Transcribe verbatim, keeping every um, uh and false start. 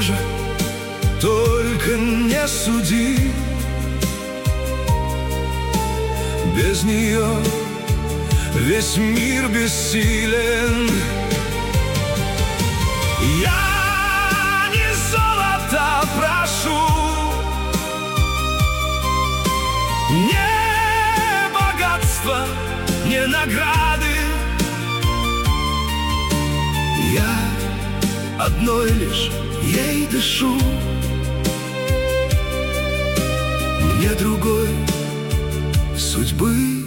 Боже, только не суди. Без нее весь мир бессилен. Я не золото прошу, не богатство, не награды. Я одной лишь ей дышу, мне другой судьбы